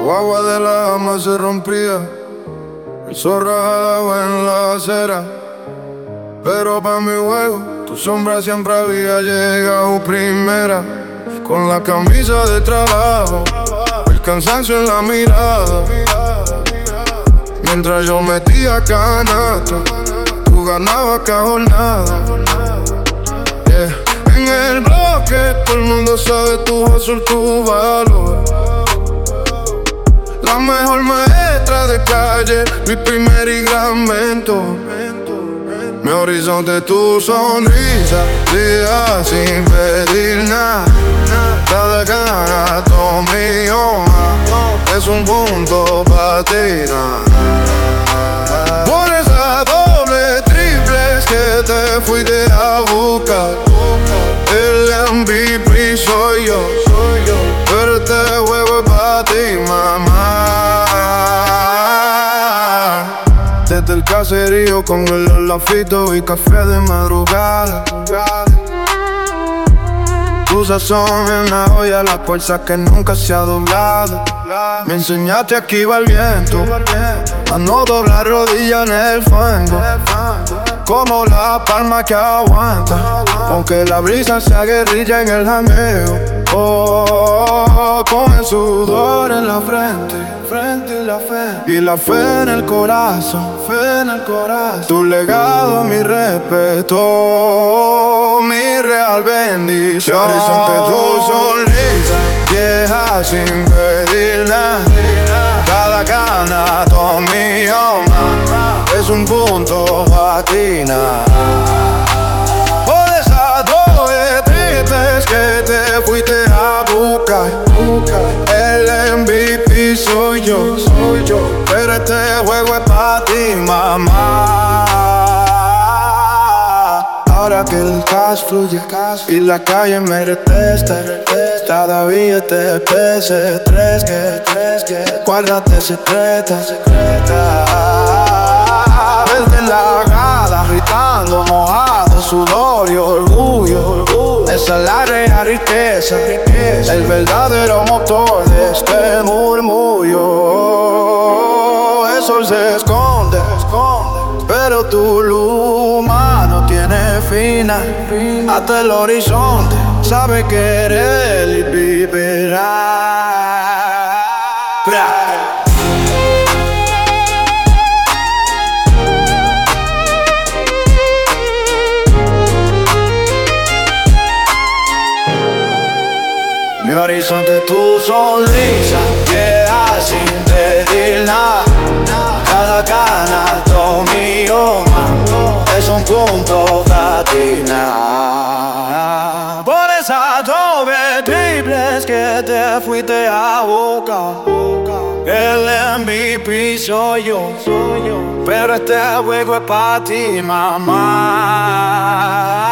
guagua de la ama se rompía, el zorro rajaba en la acera. Pero pa' mi juego, tu sombra siempre había llegado primera. Con la camisa de trabajo, el cansancio en la mirada. Mientras yo metía canasta, tú ganabas cada jornada. Yeah. En el bloque todo el mundo sabe tu hustle, tu valor. La mejor maestra de calle, mi primer y gran mentor. Mi horizonte, tu sonrisa, día sin pedir nada. Cada canto mío es un punto para ti. Por esa doble, triples que te fuiste a buscar. El MVP soy yo, pero este juego es para ti, mamá. Desde el caserío con el olafito y café de madrugada. Tu sazón en la olla, la fuerza que nunca se ha doblado. Me enseñaste a esquivar el viento, a no doblar rodillas en el fango. Como la palma que aguanta, aunque la brisa se aguerrilla en el jangueo. Oh, con el sudor en la frente y la fe. Y la fe en el corazón, Tu legado, mi respeto, mi real bendición. Horizonte, tu sonrisa, vieja sin pedir nada. Cada canasto mío es un punto patina. Por esas doble triples que te fuiste a buscar. El MVP soy yo, pero este juego es para ti, mamá. Ahora que el cash fluye y la calle me detesta, todavía te pese tres que guárdate secreta. Verte en la grada gritando mojado, sudor y orgullo. Esa es la real riqueza, el verdadero motor de este murmullo. El sol se esconde, pero tu luma no tiene final. Hasta el horizonte sabe querer y vivirá. Mi horizonte, tu sonrisa, queda sin pedir nada. Cada canasto mío es un punto patina. Por esas doble triples que te fuiste a buscar. El MVP soy yo, pero este juego es para ti, mamá.